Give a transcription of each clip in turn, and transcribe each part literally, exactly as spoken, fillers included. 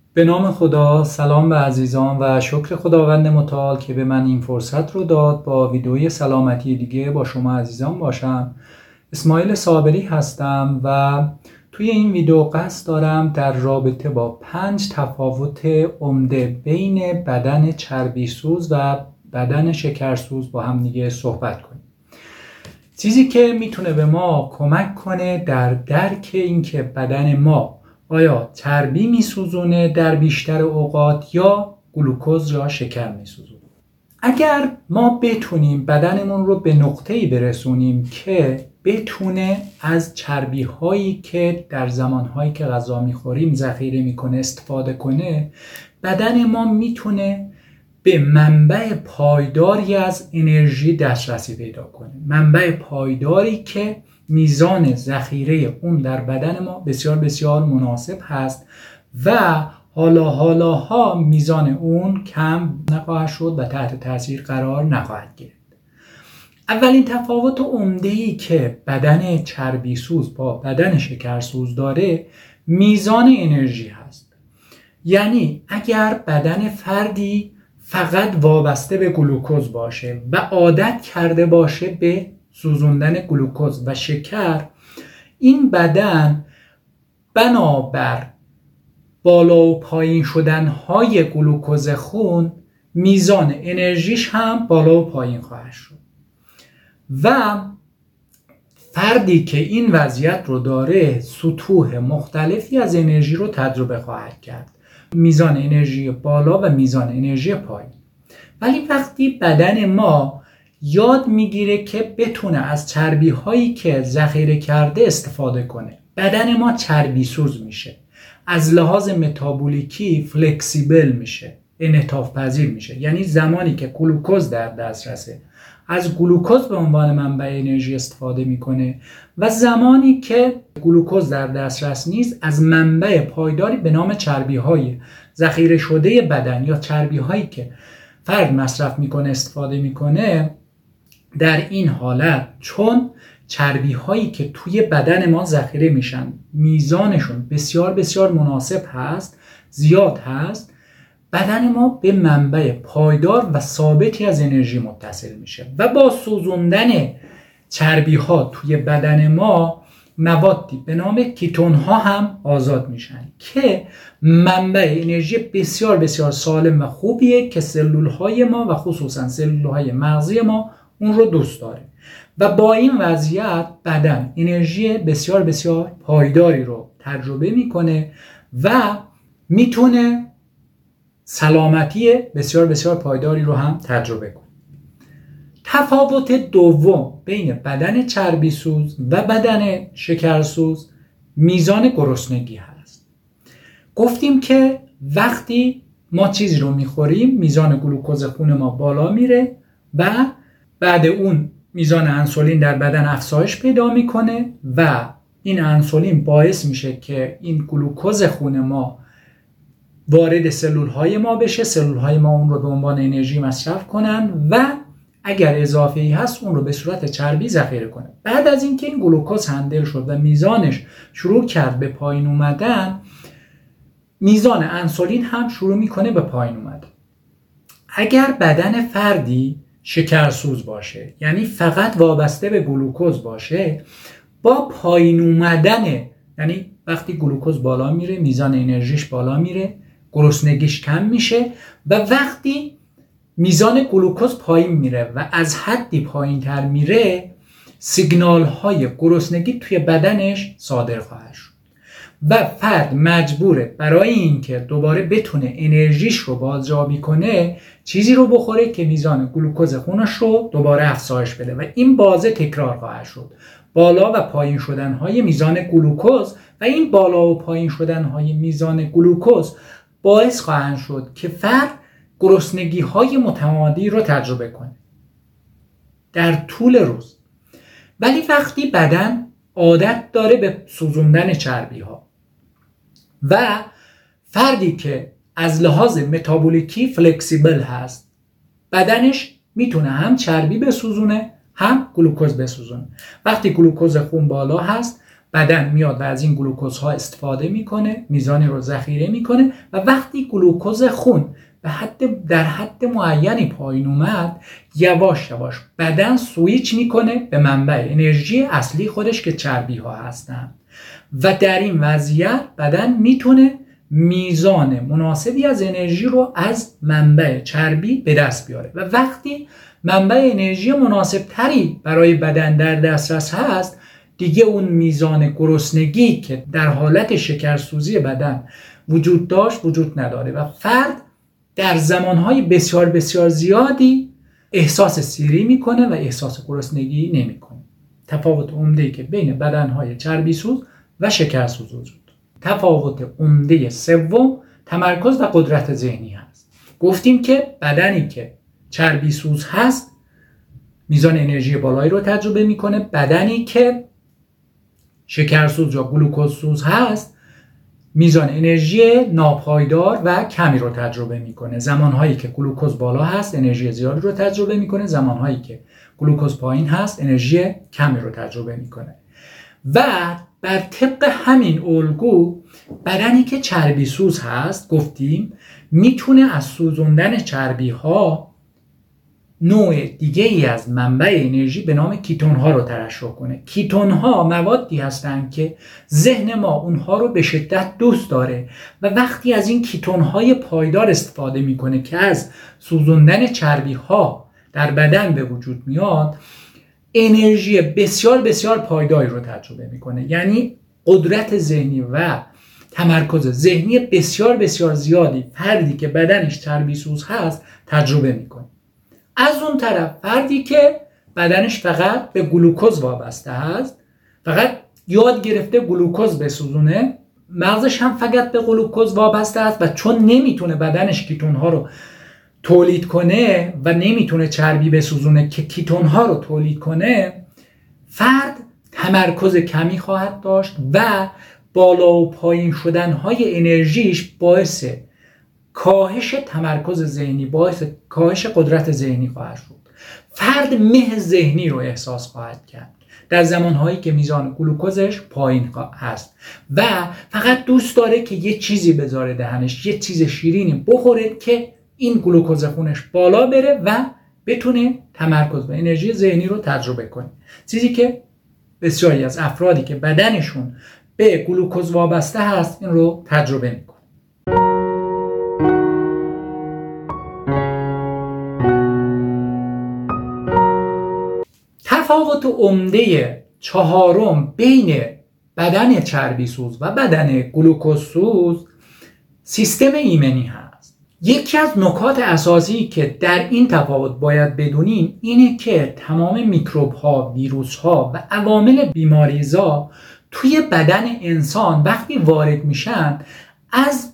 به نام خدا. سلام به عزیزان و شکر خداوند متعال که به من این فرصت رو داد با ویدئوی سلامتی دیگه با شما عزیزان باشم. اسماعیل صابری هستم و توی این ویدئو قصد دارم در رابطه با پنج تفاوت عمده بین بدن چربی سوز و بدن شکرسوز با هم دیگه صحبت کنیم. چیزی که میتونه به ما کمک کنه در درک اینکه بدن ما آیا چربی میسوزونه در بیشتر اوقات یا گلوکوز یا شکر میسوزونه. اگر ما بتونیم بدنمون رو به نقطه‌ای برسونیم که بتونه از چربی هایی که در زمانهایی که غذا میخوریم ذخیره میکنه استفاده کنه، بدن ما میتونه به منبع پایداری از انرژی دسترسی پیدا کنه. منبع پایداری که میزان ذخیره اون در بدن ما بسیار بسیار مناسب هست و حالا حالاها میزان اون کم نخواهد شد و تحت تاثیر قرار نخواهد گرفت. اولین تفاوت عمده‌ای که بدن چربی سوز با بدن شکرسوز داره میزان انرژی هست. یعنی اگر بدن فردی فقط وابسته به گلوکوز باشه و عادت کرده باشه به سوزوندن گلوکوز و شکر، این بدن بنابر بالا و پایین شدن های گلوکوز خون میزان انرژیش هم بالا و پایین خواهد شد و فردی که این وضعیت رو داره سطوح مختلفی از انرژی رو تجربه خواهد کرد، میزان انرژی بالا و میزان انرژی پایین. ولی وقتی بدن ما یاد میگیره که بتونه از چربی هایی که ذخیره کرده استفاده کنه، بدن ما چربی سوز میشه، از لحاظ متابولیکی فلکسیبل میشه، انعطاف پذیر میشه. یعنی زمانی که گلوکوز در دسترسه از گلوکوز به عنوان منبع انرژی استفاده میکنه و زمانی که گلوکوز در دسترس نیست از منبع پایداری به نام چربی های ذخیره شده بدن یا چربی هایی که فرد مصرف میکنه استفاده میکنه. در این حالت چون چربی هایی که توی بدن ما ذخیره میشن میزانشون بسیار بسیار مناسب هست، زیاد هست، بدن ما به منبع پایدار و ثابتی از انرژی متصل میشه و با سوزوندن چربی ها توی بدن ما موادی به نام کیتون ها هم آزاد میشن که منبع انرژی بسیار بسیار سالم و خوبیه که سلول های ما و خصوصا سلول های مغزی ما اون رو دوست داره و با این وضعیت بدن انرژی بسیار بسیار پایداری رو تجربه میکنه و میتونه سلامتی بسیار بسیار پایداری رو هم تجربه کنه. تفاوت دوم بین بدن چربی سوز و بدن شکرسوز میزان گرسنگی هست. گفتیم که وقتی ما چیزی رو میخوریم میزان گلوکوز خون ما بالا میره و بعد اون میزان انسولین در بدن افزایش پیدا میکنه و این انسولین باعث میشه که این گلوکوز خون ما وارد سلول های ما بشه، سلول های ما اون رو به عنوان انرژی مصرف کنن و اگر اضافه‌ای هست اون رو به صورت چربی ذخیره کنه. بعد از اینکه این گلوکوز هندل شد و میزانش شروع کرد به پایین اومدن، میزان انسولین هم شروع میکنه به پایین اومدن. اگر بدن فردی شکرسوز باشه، یعنی فقط وابسته به گلوکوز باشه، با پایین اومدن، یعنی وقتی گلوکوز بالا میره میزان انرژیش بالا میره، گرسنگیش کم میشه و وقتی میزان گلوکوز پایین میره و از حدی پایین تر میره سیگنال های گرسنگی توی بدنش صادر خواهد شد و فرد مجبوره برای اینکه دوباره بتونه انرژیش رو بازیابی کنه چیزی رو بخوره که میزان گلوکوز خونش رو دوباره افزایش بده و این بازه تکرار خواهد شد. بالا و پایین شدن های میزان گلوکوز و این بالا و پایین شدن های میزان گلوکوز باعث خواهند شد که فرد گرسنگی های متمادی رو تجربه کنه در طول روز. ولی وقتی بدن عادت داره به سوزوندن چربی ها و فردی که از لحاظ متابولیکی فلکسیبل هست، بدنش میتونه هم چربی بسوزونه هم گلوکوز بسوزونه. وقتی گلوکوز خون بالا هست بدن میاد و از این گلوکوزها استفاده میکنه، میزانی رو ذخیره میکنه و وقتی گلوکوز خون به حد در حد معینی پایین اومد، یواش یواش بدن سویچ میکنه به منبع انرژی اصلی خودش که چربی ها هستن و در این وضعیت بدن میتونه میزان مناسبی از انرژی رو از منبع چربی به دست بیاره و وقتی منبع انرژی مناسب تری برای بدن در دسترس هست، دیگه اون میزان گرسنگی که در حالت شکرسوزی بدن وجود داشت وجود نداره و فرد در زمانهای بسیار بسیار زیادی احساس سیری میکنه و احساس گرسنگی نمیکنه. تفاوت عمده‌ای که بین بدنهای چربی سوز و شکرسوز وجود. تفاوت عمده سوم تمرکز و قدرت ذهنی هست. گفتیم که بدنی که چربی سوز هست میزان انرژی بالایی رو تجربه میکنه، بدنی که شکرسوز یا گلوکوز سوز هست میزان انرژی ناپایدار و کمی رو تجربه میکنه. زمانهایی که گلوکوز بالا هست انرژی زیادی رو تجربه میکنه، زمانهایی که گلوکوز پایین هست انرژی کمی رو تجربه میکنه. و بر طبق همین الگو بدنی که چربی سوز هست گفتیم میتونه از سوزوندن چربی ها نوع دیگه ای از منبع انرژی به نام کیتون ها رو ترشح کنه. کیتون ها موادی هستند که ذهن ما اونها رو به شدت دوست داره و وقتی از این کیتون های پایدار استفاده میکنه که از سوزوندن چربی ها در بدن به وجود میاد، انرژی بسیار بسیار پایداری رو تجربه میکنه. یعنی قدرت ذهنی و تمرکز ذهنی بسیار بسیار زیادی فردی که بدنش چربی سوز هست تجربه میکنه. از اون طرف فردی که بدنش فقط به گلوکوز وابسته هست، فقط یاد گرفته گلوکوز بسوزونه، مغزش هم فقط به گلوکوز وابسته است و چون نمیتونه بدنش کیتون ها رو تولید کنه و نمیتونه چربی بسوزونه که کیتون ها رو تولید کنه، فرد تمرکز کمی خواهد داشت و بالا و پایین شدن های انرژیش باعث کاهش تمرکز ذهنی، باعث کاهش قدرت ذهنی خواهد شد. فرد مه ذهنی رو احساس خواهد کرد در زمانهایی که میزان گلوکوزش پایین هست و فقط دوست داره که یه چیزی بذاره دهنش، یه چیز شیرینی بخوره که این گلوکوز خونش بالا بره و بتونه تمرکز و انرژی ذهنی رو تجربه کنه. چیزی که بسیاری از افرادی که بدنشون به گلوکوز وابسته هست این رو تجربه میکنه. تفاوت عمده چهارم بین بدن چربی سوز و بدن گلوکوز سوز سیستم ایمنی هست. یکی از نکات اساسی که در این تفاوت باید بدونیم اینه که تمام میکروب ها، ویروس ها و عوامل بیماریزا توی بدن انسان وقتی وارد میشن از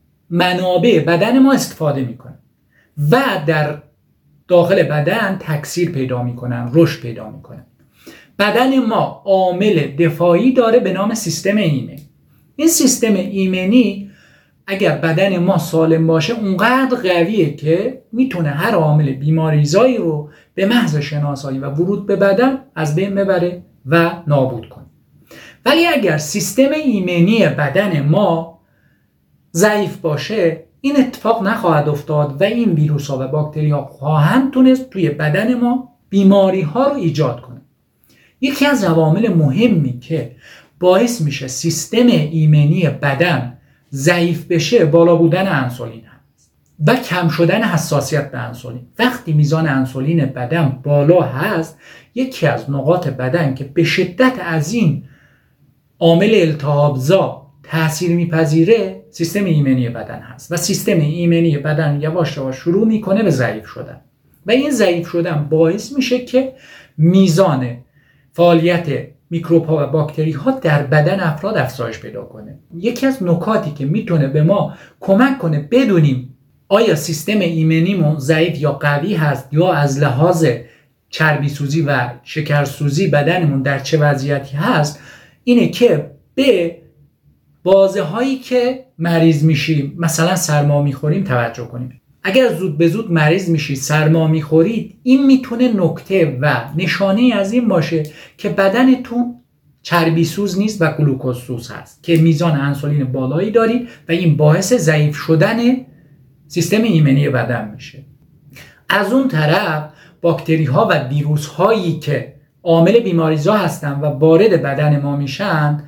منابع بدن ما استفاده میکنن و در داخل بدن تکثیر پیدا میکنن، رشد پیدا میکنن. بدن ما عامل دفاعی داره به نام سیستم ایمنی. این سیستم ایمنی اگر بدن ما سالم باشه اونقدر قویه که میتونه هر عامل بیماریزایی رو به محض شناسایی و ورود به بدن از بین ببره و نابود کنه. ولی اگر سیستم ایمنی بدن ما ضعیف باشه این اتفاق نخواهد افتاد و این ویروس ها و باکتری ها خواهند تونست توی بدن ما بیماری ها رو ایجاد کنه. یکی از عوامل مهمی که باعث میشه سیستم ایمنی بدن ضعیف بشه بالا بودن انسولین هست و کم شدن حساسیت به انسولین. وقتی میزان انسولین بدن بالا هست یکی از نقاط بدن که به شدت از این عامل التهابزا تأثیر میپذیره سیستم ایمنی بدن هست و سیستم ایمنی بدن یواش یواش شروع میکنه به ضعیف شدن و این ضعیف شدن باعث میشه که میزان فعالیت میکروب ها و باکتری ها در بدن افراد افزایش پیدا کنه. یکی از نکاتی که میتونه به ما کمک کنه بدونیم آیا سیستم ایمنیمون ضعیف یا قوی هست یا از لحاظ چربی سوزی و شکر سوزی بدنمون در چه وضعیتی هست اینه که به بازه هایی که مریض میشیم، مثلا سرما میخوریم توجه کنیم. اگر زود به زود مریض میشید، سرما میخورید، این میتونه نکته و نشانه از این باشه که بدنتون چربی سوز نیست و گلوکوز سوز هست که میزان انسولین بالایی دارید و این باعث ضعیف شدن سیستم ایمنی بدن میشه. از اون طرف باکتری ها و ویروس هایی که عامل بیماریزا هستن و وارد بدن ما میشن،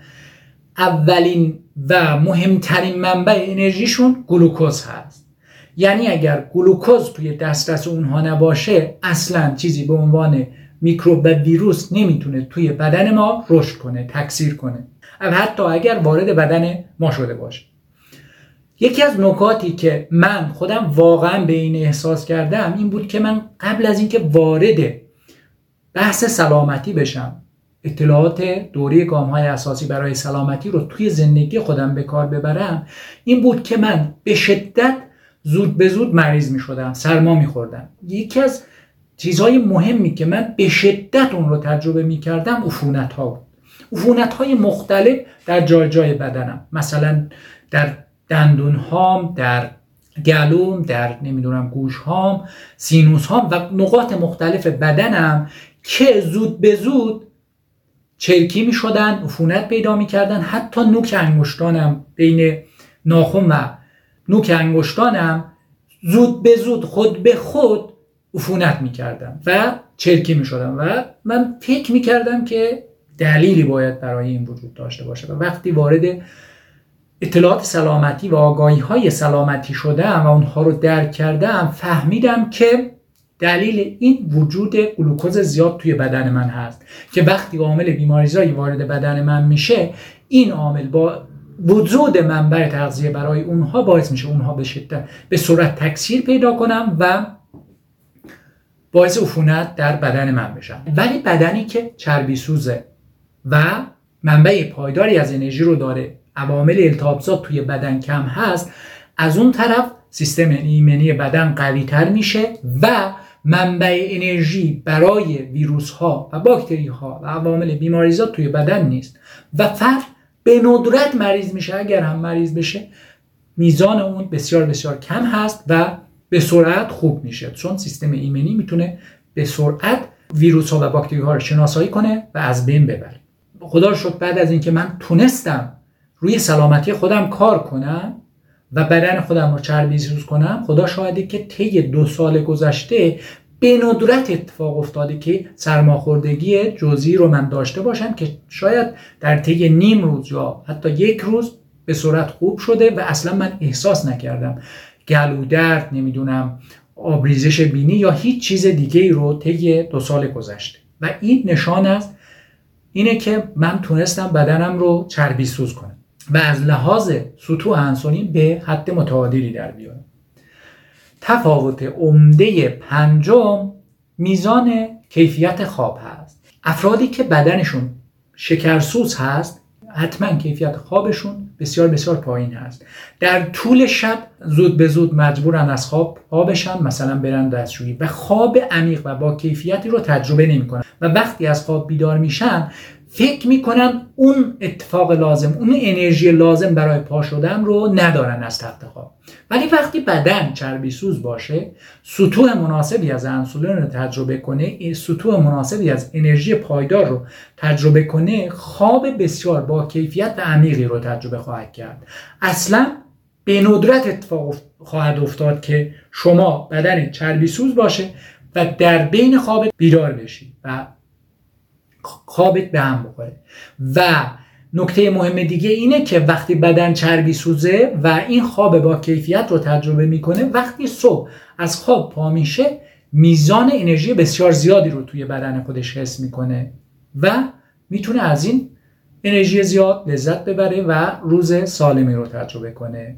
اولین و مهمترین منبع انرژیشون گلوکوز هست. یعنی اگر گلوکوز توی دسترس اونها نباشه، اصلا چیزی به عنوان میکروب و ویروس نمیتونه توی بدن ما رشد کنه، تکثیر کنه، حتی اگر وارد بدن ما شده باشه. یکی از نکاتی که من خودم واقعا به این احساس کردم این بود که من قبل از اینکه وارد بحث سلامتی بشم، اطلاعات دوره گام‌های اساسی برای سلامتی رو توی زندگی خودم به کار ببرم، این بود که من به شدت زود به زود مریض می شدم، سرما می خوردم. یکی از چیزهای مهمی که من به شدت اون رو تجربه می کردم عفونت ها بود. عفونت های مختلف در جای جای بدنم، مثلا در دندون هام، در گلوم، در نمیدونم گوش هام، سینوس هام و نقاط مختلف بدنم که زود به زود چرکی می شدن، عفونت پیدا می کردن. حتی نوک انگشتانم، بین ناخن و نوک انگشتانم زود به زود خود به خود عفونت می کردم و چرکی می شدم و من فکر می کردم که دلیلی باید برای این وجود داشته باشه. و وقتی وارد اطلاعات سلامتی و آگاهی های سلامتی شدم و اونها رو درک کردم، فهمیدم که دلیل این وجود گلوکوز زیاد توی بدن من هست که وقتی عامل بیماریزایی وارد بدن من میشه، این عامل با وجود منبع تغذیه برای اونها باعث میشه اونها به شدت به سرعت تکثیر پیدا کنم و باعث عفونت در بدن من بشن. ولی بدنی که چربی سوزه و منبع پایداری از انرژی رو داره، عوامل التهابزا توی بدن کم هست، از اون طرف سیستم ایمنی بدن قوی تر میشه و منبع انرژی برای ویروس ها و باکتری ها و عوامل بیماریزا توی بدن نیست و فرد به ندرت مریض میشه. اگر هم مریض بشه میزان اون بسیار بسیار کم هست و به سرعت خوب میشه، چون سیستم ایمنی میتونه به سرعت ویروس ها و باکتری ها رو شناسایی کنه و از بین ببره. خدا رو شکر بعد از اینکه من تونستم روی سلامتی خودم کار کنم و بدن خودم رو چربی سوز کنم، خدا شاهده که طی دو سال گذشته به ندرت اتفاق افتاده که سرماخوردگی جزئی رو من داشته باشم که شاید در طی نیم روز یا حتی یک روز به صورت خوب شده و اصلا من احساس نکردم گلو درد، نمیدونم آبریزش بینی یا هیچ چیز دیگه ای رو طی دو سال گذشته. و این نشان است اینه که من تونستم بدنم رو چربی سوز کنم و از لحاظ سطوح انسولین به حد متعادلی در بیارم. تفاوت عمده پنجم میزان کیفیت خواب هست. افرادی که بدنشون شکرسوز هست حتما کیفیت خوابشون بسیار بسیار پایین هست. در طول شب زود به زود مجبورن از خواب پا بشن، مثلا برن دستشویی و خواب عمیق و با کیفیتی رو تجربه نمی‌کنن و وقتی از خواب بیدار میشن فکر میکنن اون اتفاق لازم، اون انرژی لازم برای پا شدن رو ندارن از تخت خواب. ولی وقتی بدن چربی سوز باشه، سطوح مناسبی از انسولین رو تجربه کنه، سطوح مناسبی از انرژی پایدار رو تجربه کنه، خواب بسیار با کیفیت و عمیقی رو تجربه خواهد کرد. اصلا به ندرت اتفاق خواهد افتاد که شما بدن چربی سوز باشه و در بین خواب بیدار بشی و خوابت به هم بخوره. و نکته مهم دیگه اینه که وقتی بدن چربی سوزه و این خواب با کیفیت رو تجربه میکنه، وقتی صبح از خواب پا میشه میزان انرژی بسیار زیادی رو توی بدن خودش حس میکنه و میتونه از این انرژی زیاد لذت ببره و روز سالمی رو تجربه کنه.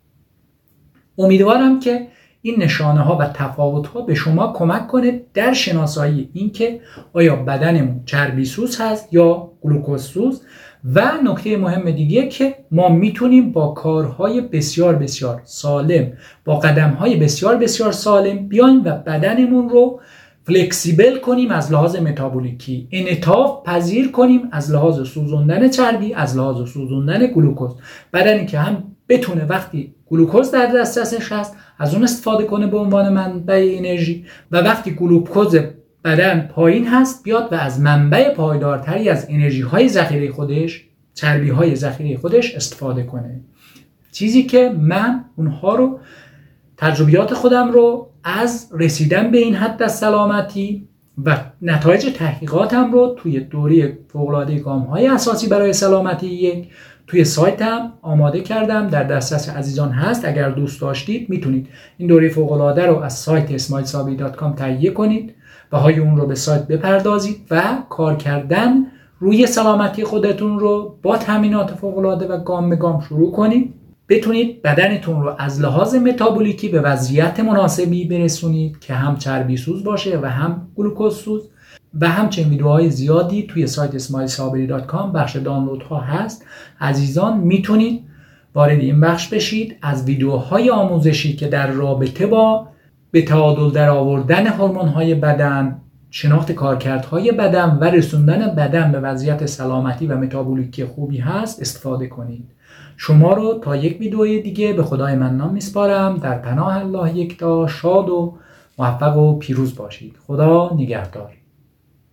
امیدوارم که این نشانه ها و تفاوت ها به شما کمک کنه در شناسایی اینکه آیا بدنمون چربی سوز هست یا گلوکوز سوز. و نکته مهم دیگه که ما میتونیم با کارهای بسیار بسیار سالم، با قدمهای بسیار بسیار سالم بیایم و بدنمون رو فلکسیبل کنیم از لحاظ متابولیکی، انعطاف پذیر کنیم از لحاظ سوزوندن چربی، از لحاظ سوزوندن گلوکوز. بدنی که هم بتونه وقتی گلوکوز در دسترسش هست از اون استفاده کنه به عنوان منبع انرژی و وقتی گلوکوز بدن پایین هست بیاد و از منبع پایدارتری از انرژی های ذخیره خودش، چربی های ذخیره خودش استفاده کنه. چیزی که من اونها رو، تجربیات خودم رو از رسیدن به این حد از سلامتی و نتایج تحقیقاتم رو توی دوره فوق‌العاده گام‌های اساسی برای سلامتی یک توی سایتم آماده کردم، در دسترس عزیزان هست. اگر دوست داشتید میتونید این دوره فوق‌العاده رو از سایت اسماعیل صابری دات کام تهیه کنید، بهای اون رو به سایت بپردازید و کار کردن روی سلامتی خودتون رو با تمرینات فوق‌العاده و گام به گام شروع کنید. بتونید بدنتون رو از لحاظ متابولیکی به وضعیت مناسبی برسونید که هم چربی سوز باشه و هم گلوکوز سوز. و همچنین ویدیوهای زیادی توی سایت اسماعیل صابری دات کام بخش دانلود ها هست. عزیزان میتونید وارد این بخش بشید، از ویدیوهای آموزشی که در رابطه با به تعادل در آوردن هورمون های بدن، شناخت کارکردهای بدن و رسوندن بدن به وضعیت سلامتی و متابولیکی خوبی هست استفاده کنید. شما رو تا یک ویدیوی دیگه به خدای منان میسپارم. در پناه الله یکتا، شاد و موفق و پیروز باشید. خدا نگهدار.